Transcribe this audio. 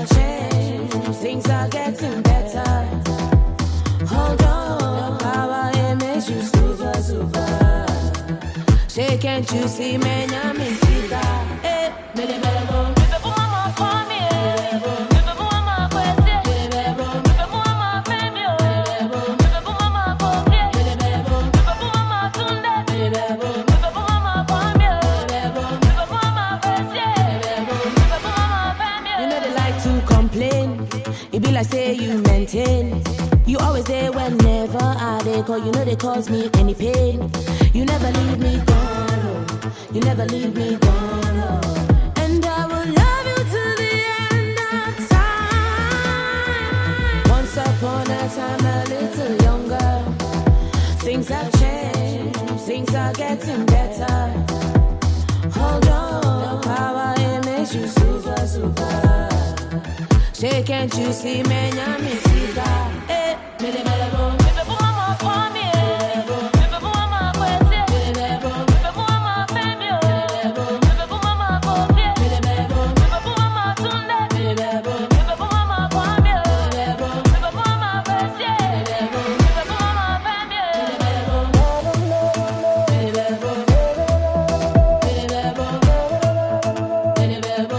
have changed, things are getting better. Hold on, power it makes you super, super. Say, can't you see, man, I'm in Sika. Eh, me de bebo. It be like say you maintain. You always there whenever I dey call. You know they cause me any pain. You never leave me gone, oh. You never leave me gone, oh. And I will love you till the end of time. Once upon a time a little younger. Things have changed, things are getting better. Hold on, power it makes you super, super. Say, can't you see, man, I'm in Sika. Eh, me de bebo. Me bebo mama for me. Me bebo mama kwese. Me bebo. Me bebo mama femio. Me bebo mama kofi. Me bebo. Me bebo mama tunde. Me bebo. Me bebo mama for me. Me bebo. Me bebo mama kwese. Me bebo. Me bebo mama femio. Me bebo. Me bebo. Me bebo. Me bebo.